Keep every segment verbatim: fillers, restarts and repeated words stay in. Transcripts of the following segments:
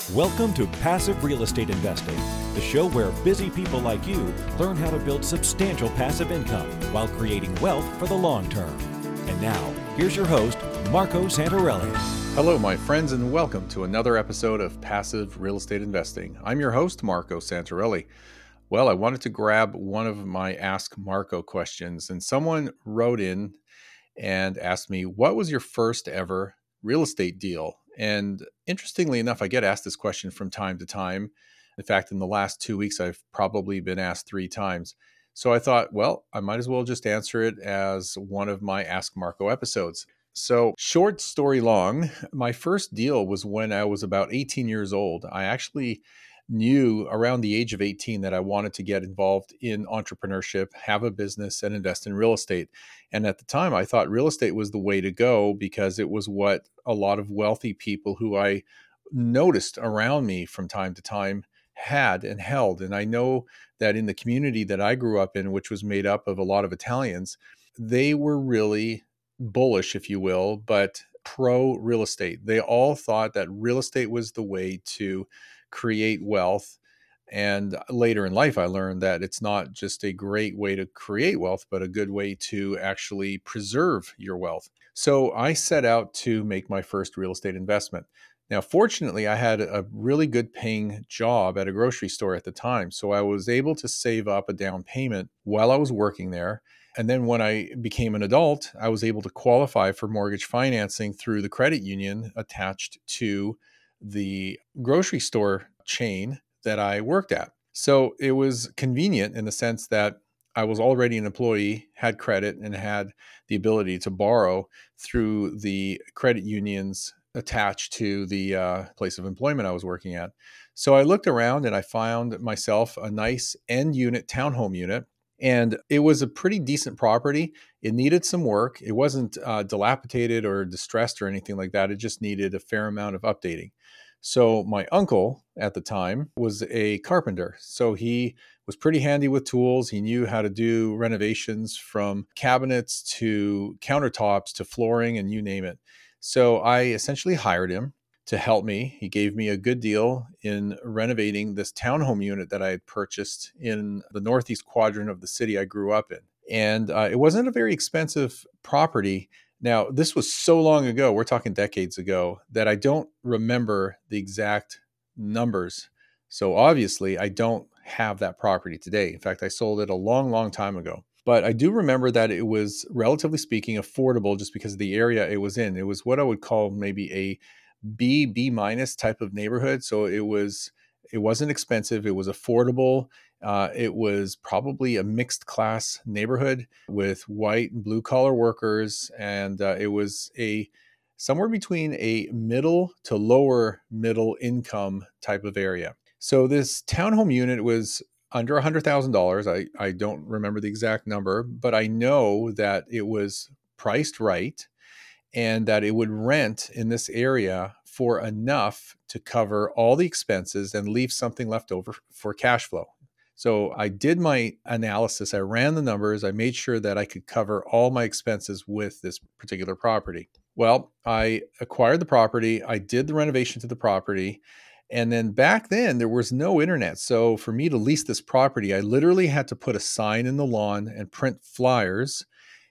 Welcome to Passive Real Estate Investing, the show where busy people like you learn how to build substantial passive income while creating wealth for the long term. And now, here's your host, Marco Santarelli. Hello, my friends, and welcome to another episode of Passive Real Estate Investing. I'm your host, Marco Santarelli. Well, I wanted to grab one of my Ask Marco questions, and someone wrote in and asked me, what was your first ever real estate deal? And interestingly enough, I get asked this question from time to time. In fact, in the last two weeks, I've probably been asked three times. So I thought, well, I might as well just answer it as one of my Ask Marco episodes. So short story long, my first deal was when I was about eighteen years old. I actually knew around the age of eighteen that I wanted to get involved in entrepreneurship, have a business, and invest in real estate. And at the time, I thought real estate was the way to go because it was what a lot of wealthy people who I noticed around me from time to time had and held. And I know that in the community that I grew up in, which was made up of a lot of Italians, they were really bullish, if you will, but pro real estate. They all thought that real estate was the way to create wealth. And later in life, I learned that it's not just a great way to create wealth, but a good way to actually preserve your wealth. So I set out to make my first real estate investment. Now, fortunately, I had a really good paying job at a grocery store at the time. So I was able to save up a down payment while I was working there. And then when I became an adult, I was able to qualify for mortgage financing through the credit union attached to the grocery store chain that I worked at. So it was convenient in the sense that I was already an employee, had credit, and had the ability to borrow through the credit unions attached to the uh, place of employment I was working at. So I looked around and I found myself a nice end unit townhome unit. And it was a pretty decent property. It needed some work. It wasn't uh, dilapidated or distressed or anything like that. It just needed a fair amount of updating. So my uncle at the time was a carpenter. So he was pretty handy with tools. He knew how to do renovations from cabinets to countertops to flooring and you name it. So I essentially hired him to help me. He gave me a good deal in renovating this townhome unit that I had purchased in the northeast quadrant of the city I grew up in. And uh, it wasn't a very expensive property. Now, this was so long ago, we're talking decades ago, that I don't remember the exact numbers. So obviously, I don't have that property today. In fact, I sold it a long, long time ago. But I do remember that it was, relatively speaking, affordable just because of the area it was in. It was what I would call maybe a B, B minus type of neighborhood. So it was, it wasn't expensive. It was affordable. Uh, it was probably a mixed class neighborhood with white and blue collar workers. And uh, it was a somewhere between a middle to lower middle income type of area. So this townhome unit was under one hundred thousand dollars. I, I don't remember the exact number, but I know that it was priced right and that it would rent in this area for enough to cover all the expenses and leave something left over for cash flow. So I did my analysis. I ran the numbers. I made sure that I could cover all my expenses with this particular property. Well, I acquired the property. I did the renovation to the property. And then back then, there was no internet. So for me to lease this property, I literally had to put a sign in the lawn and print flyers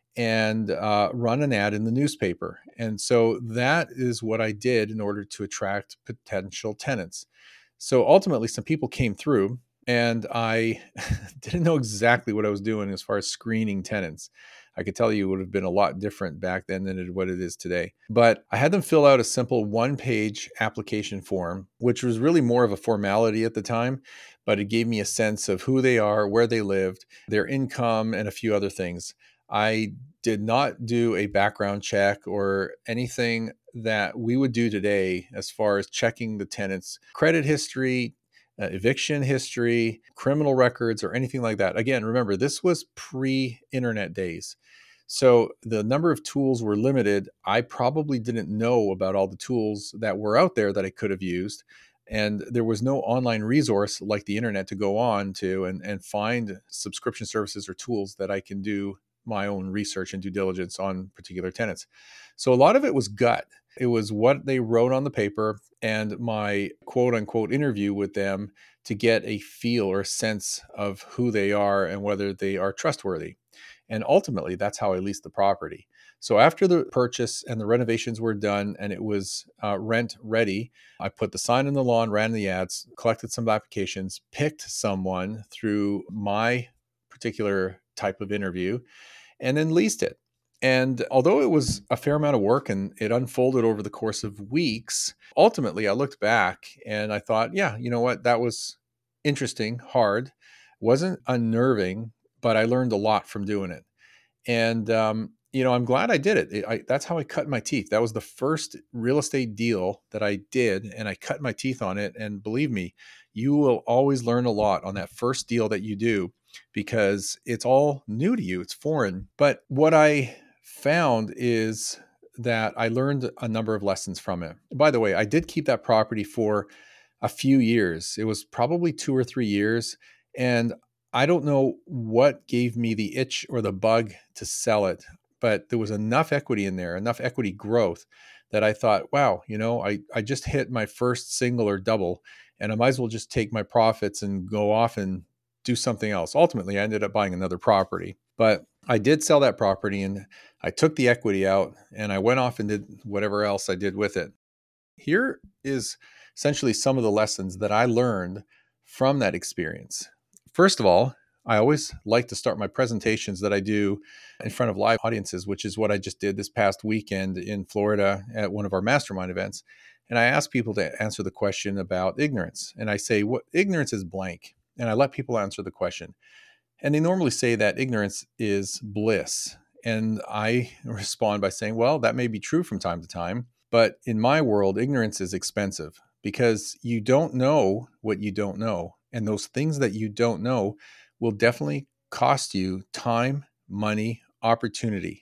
and uh, run an ad in the newspaper. And so that is what I did in order to attract potential tenants. So ultimately, some people came through and I didn't know exactly what I was doing as far as screening tenants. I could tell you it would have been a lot different back then than it, what it is today. But I had them fill out a simple one-page application form, which was really more of a formality at the time, but it gave me a sense of who they are, where they lived, their income, and a few other things. I did not do a background check or anything that we would do today as far as checking the tenant's credit history, uh, eviction history, criminal records, or anything like that. Again, remember, this was pre-internet days. So the number of tools were limited. I probably didn't know about all the tools that were out there that I could have used. And there was no online resource like the internet to go on to and, and find subscription services or tools that I can do my own research and due diligence on particular tenants. So a lot of it was gut. It was what they wrote on the paper and my quote unquote interview with them to get a feel or a sense of who they are and whether they are trustworthy. And ultimately, that's how I leased the property. So after the purchase and the renovations were done and it was uh, rent ready, I put the sign in the lawn, ran the ads, collected some applications, picked someone through my particular type of interview, and then leased it. And although it was a fair amount of work and it unfolded over the course of weeks, ultimately I looked back and I thought, yeah, you know what? That was interesting, hard, wasn't unnerving, but I learned a lot from doing it. And, um, you know, I'm glad I did it. it I, that's how I cut my teeth. That was the first real estate deal that I did, and I cut my teeth on it. And believe me, you will always learn a lot on that first deal that you do because it's all new to you. It's foreign. But what I found is that I learned a number of lessons from it. By the way, I did keep that property for a few years. It was probably two or three years. And I don't know what gave me the itch or the bug to sell it, but there was enough equity in there, enough equity growth that I thought, wow, you know, I, I just hit my first single or double and I might as well just take my profits and go off and do something else. Ultimately, I ended up buying another property, but I did sell that property and I took the equity out and I went off and did whatever else I did with it. Here is essentially some of the lessons that I learned from that experience. First of all, I always like to start my presentations that I do in front of live audiences, which is what I just did this past weekend in Florida at one of our mastermind events. And I ask people to answer the question about ignorance. And I say, what ignorance is blank. And I let people answer the question. And they normally say that ignorance is bliss. And I respond by saying, well, that may be true from time to time. But in my world, ignorance is expensive because you don't know what you don't know. And those things that you don't know will definitely cost you time, money, opportunity.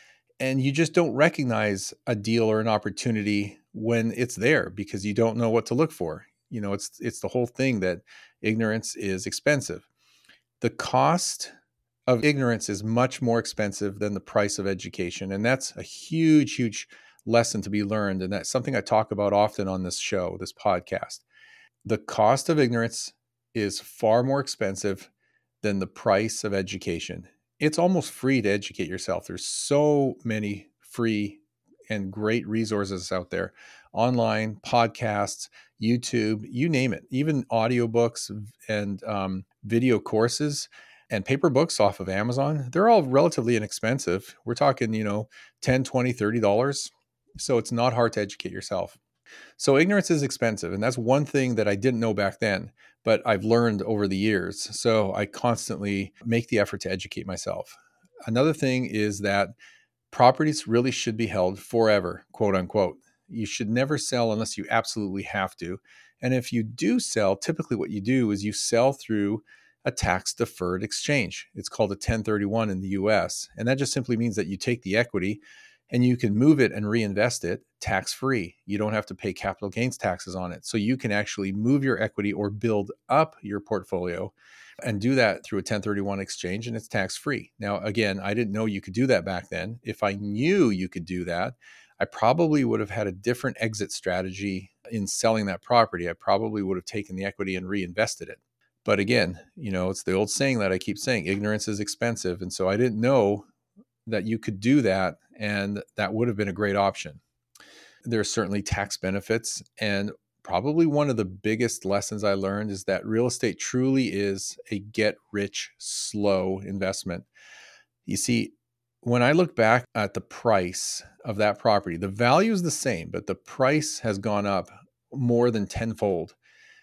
And you just don't recognize a deal or an opportunity when it's there because you don't know what to look for. You know, it's it's the whole thing that ignorance is expensive. The cost of ignorance is much more expensive than the price of education. And that's a huge, huge lesson to be learned. And that's something I talk about often on this show, this podcast. The cost of ignorance is far more expensive than the price of education. It's almost free to educate yourself. There's so many free and great resources out there, online, podcasts, YouTube, you name it, even audiobooks and um, video courses and paper books off of Amazon. They're all relatively inexpensive. We're talking, you know, ten, twenty, thirty dollars. So it's not hard to educate yourself. So ignorance is expensive. And that's one thing that I didn't know back then, but I've learned over the years. So I constantly make the effort to educate myself. Another thing is that properties really should be held forever, quote unquote. You should never sell unless you absolutely have to. And if you do sell, typically what you do is you sell through a tax deferred exchange. It's called a ten thirty-one in the U S. And that just simply means that you take the equity and you can move it and reinvest it tax-free. You don't have to pay capital gains taxes on it. So you can actually move your equity or build up your portfolio and do that through a ten thirty-one exchange, and it's tax-free. Now, again, I didn't know you could do that back then. If I knew you could do that, I probably would have had a different exit strategy in selling that property. I probably would have taken the equity and reinvested it. But again, you know, it's the old saying that I keep saying, ignorance is expensive. And so I didn't know that you could do that, and that would have been a great option. There are certainly tax benefits, and probably one of the biggest lessons I learned is that real estate truly is a get rich slow investment. You see, when I look back at the price of that property, the value is the same, but the price has gone up more than tenfold.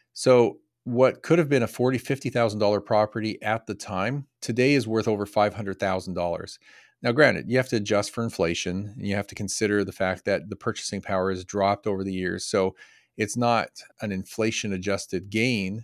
So what could have been a forty thousand dollars, fifty thousand dollars property at the time, today is worth over five hundred thousand dollars. Now, granted, you have to adjust for inflation, and you have to consider the fact that the purchasing power has dropped over the years. So it's not an inflation-adjusted gain,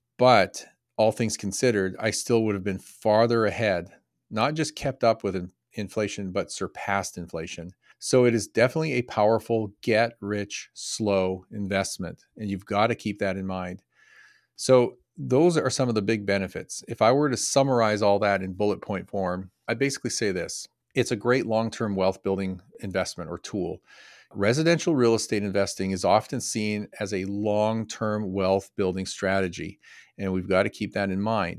but all things considered, I still would have been farther ahead, not just kept up with in- inflation, but surpassed inflation. So it is definitely a powerful get rich slow investment, and you've got to keep that in mind. So those are some of the big benefits. If I were to summarize all that in bullet point form, I'd basically say this. It's a great long-term wealth building investment or tool. Residential real estate investing is often seen as a long-term wealth building strategy, and we've got to keep that in mind.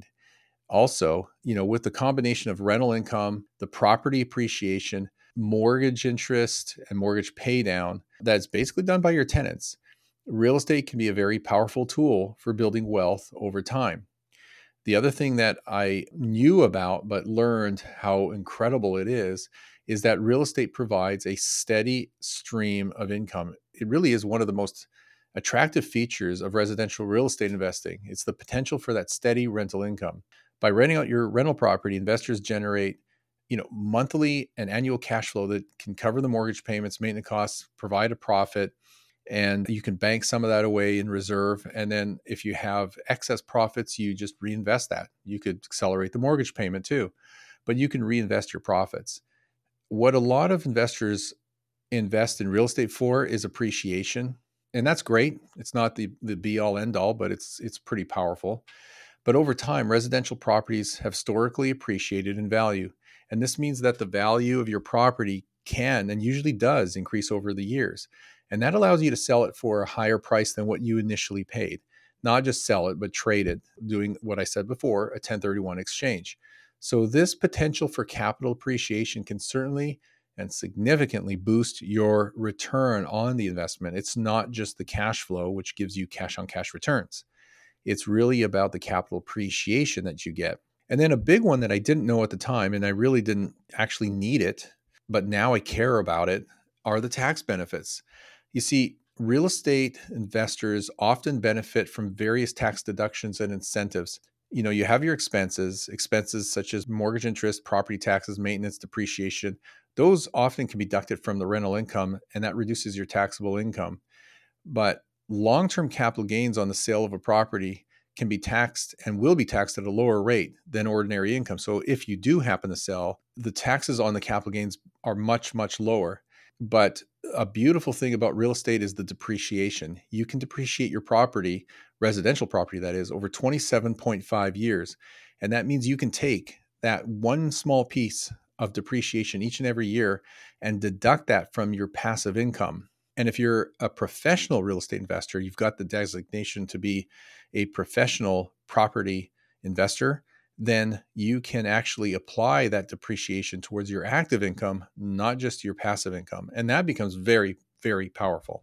Also, you know, with the combination of rental income, the property appreciation, mortgage interest, and mortgage pay down that's basically done by your tenants, real estate can be a very powerful tool for building wealth over time. The other thing that I knew about but learned how incredible it is, is that real estate provides a steady stream of income. It really is one of the most attractive features of residential real estate investing. It's the potential for that steady rental income. By renting out your rental property, investors generate, you know, monthly and annual cash flow that can cover the mortgage payments, maintenance costs, provide a profit, and you can bank some of that away in reserve. And then if you have excess profits, you just reinvest that. You could accelerate the mortgage payment too, but you can reinvest your profits. What a lot of investors invest in real estate for is appreciation. And that's great. It's not the, the be all end all, but it's it's pretty powerful. But over time, residential properties have historically appreciated in value. And this means that the value of your property can and usually does increase over the years. And that allows you to sell it for a higher price than what you initially paid. Not just sell it, but trade it, doing what I said before, a ten thirty-one exchange. So this potential for capital appreciation can certainly and significantly boost your return on the investment. It's not just the cash flow, which gives you cash on cash returns. It's really about the capital appreciation that you get. And then a big one that I didn't know at the time, and I really didn't actually need it, but now I care about it, are the tax benefits. You see, real estate investors often benefit from various tax deductions and incentives. You know, you have your expenses, expenses such as mortgage interest, property taxes, maintenance, depreciation. Those often can be deducted from the rental income, and that reduces your taxable income. But long-term capital gains on the sale of a property can be taxed and will be taxed at a lower rate than ordinary income. So if you do happen to sell, the taxes on the capital gains are much, much lower. But a beautiful thing about real estate is the depreciation. You can depreciate your property, residential property that is, over twenty-seven point five years. And that means you can take that one small piece of depreciation each and every year and deduct that from your passive income. And if you're a professional real estate investor, you've got the designation to be a professional property investor, then you can actually apply that depreciation towards your active income, not just your passive income. And that becomes very, very powerful.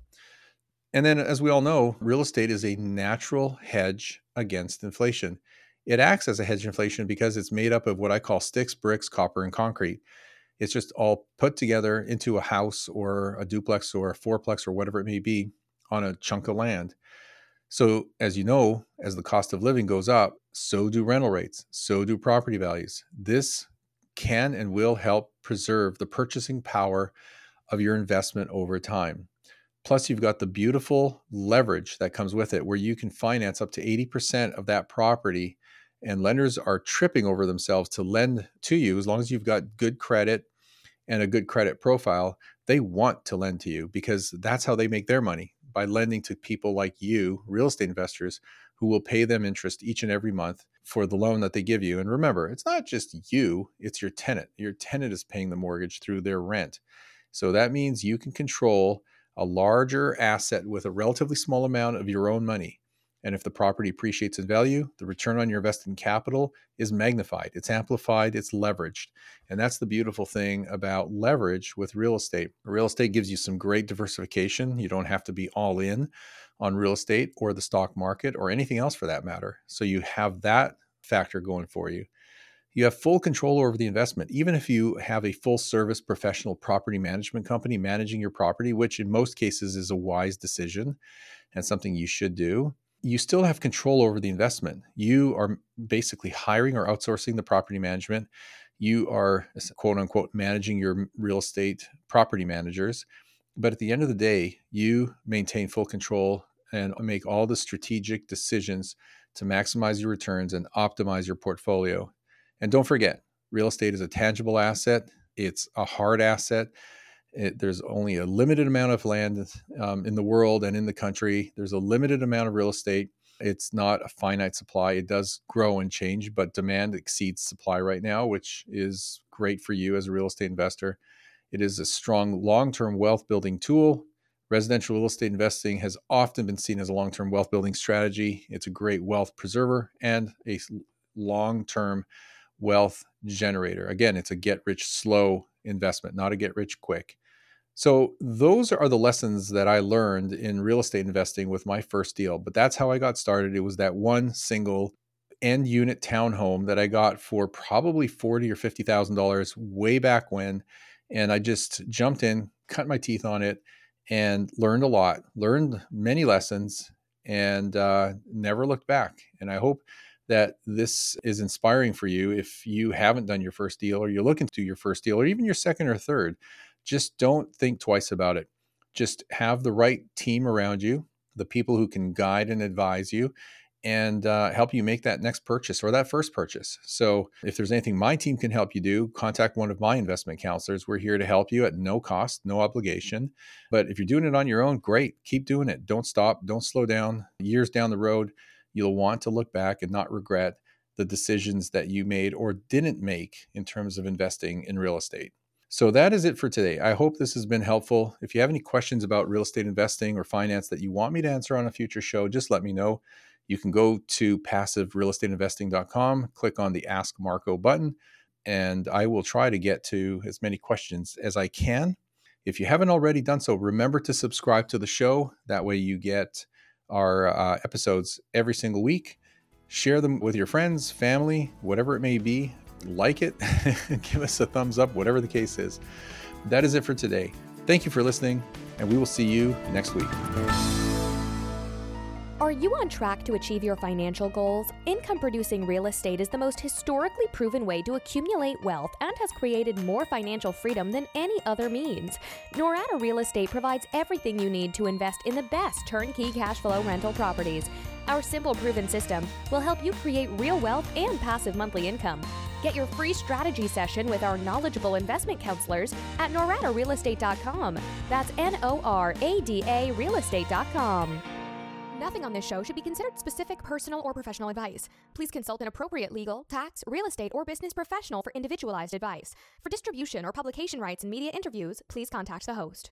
And then, as we all know, real estate is a natural hedge against inflation. It acts as a hedge inflation because it's made up of what I call sticks, bricks, copper, and concrete. It's just all put together into a house or a duplex or a fourplex or whatever it may be on a chunk of land. So as you know, as the cost of living goes up, so do rental rates, so do property values. This can and will help preserve the purchasing power of your investment over time. Plus, you've got the beautiful leverage that comes with it, where you can finance up to eighty percent of that property, and lenders are tripping over themselves to lend to you. As long as you've got good credit and a good credit profile, they want to lend to you because that's how they make their money, by lending to people like you, real estate investors, who will pay them interest each and every month for the loan that they give you. And remember, it's not just you, it's your tenant. Your tenant is paying the mortgage through their rent. So that means you can control a larger asset with a relatively small amount of your own money. And if the property appreciates in value, the return on your invested capital is magnified, it's amplified, it's leveraged. And that's the beautiful thing about leverage with real estate. Real estate gives you some great diversification. You don't have to be all in on real estate or the stock market or anything else for that matter. So you have that factor going for you. You have full control over the investment. Even if you have a full service professional property management company managing your property, which in most cases is a wise decision and something you should do, you still have control over the investment. You are basically hiring or outsourcing the property management. You are, quote unquote, managing your real estate property managers. But at the end of the day, you maintain full control and make all the strategic decisions to maximize your returns and optimize your portfolio. And don't forget, real estate is a tangible asset. It's a hard asset. It, there's only a limited amount of land um, in the world and in the country. There's a limited amount of real estate. It's not a finite supply. It does grow and change, but demand exceeds supply right now, which is great for you as a real estate investor. It is a strong long-term wealth building tool. Residential real estate investing has often been seen as a long-term wealth building strategy. It's a great wealth preserver and a long-term wealth generator. Again, it's a get rich slow investment, not a get rich quick. So those are the lessons that I learned in real estate investing with my first deal. But that's how I got started. It was that one single end unit townhome that I got for probably forty thousand dollars or fifty thousand dollars way back when. And I just jumped in, cut my teeth on it, and learned a lot, learned many lessons, and uh, never looked back. And I hope that this is inspiring for you if you haven't done your first deal, or you're looking to do your first deal, or even your second or third. Just don't think twice about it. Just have the right team around you, the people who can guide and advise you, and uh, help you make that next purchase or that first purchase. So if there's anything my team can help you do, contact one of my investment counselors. We're here to help you at no cost, no obligation. But if you're doing it on your own, great. Keep doing it. Don't stop. Don't slow down. Years down the road, you'll want to look back and not regret the decisions that you made or didn't make in terms of investing in real estate. So that is it for today. I hope this has been helpful. If you have any questions about real estate investing or finance that you want me to answer on a future show, just let me know. You can go to passive real estate investing dot com, click on the Ask Marco button, and I will try to get to as many questions as I can. If you haven't already done so, remember to subscribe to the show. That way you get our uh, episodes every single week. Share them with your friends, family, whatever it may be. Like it, give us a thumbs up, whatever the case is. That is it for today. Thank you for listening, and we will see you next week. Are you on track to achieve your financial goals? Income-producing real estate is the most historically proven way to accumulate wealth and has created more financial freedom than any other means. Norada Real Estate provides everything you need to invest in the best turnkey cash flow rental properties. Our simple, proven system will help you create real wealth and passive monthly income. Get your free strategy session with our knowledgeable investment counselors at norada real estate dot com. That's N O R A D A real estate dot com. Nothing on this show should be considered specific, personal, or professional advice. Please consult an appropriate legal, tax, real estate, or business professional for individualized advice. For distribution or publication rights and media interviews, please contact the host.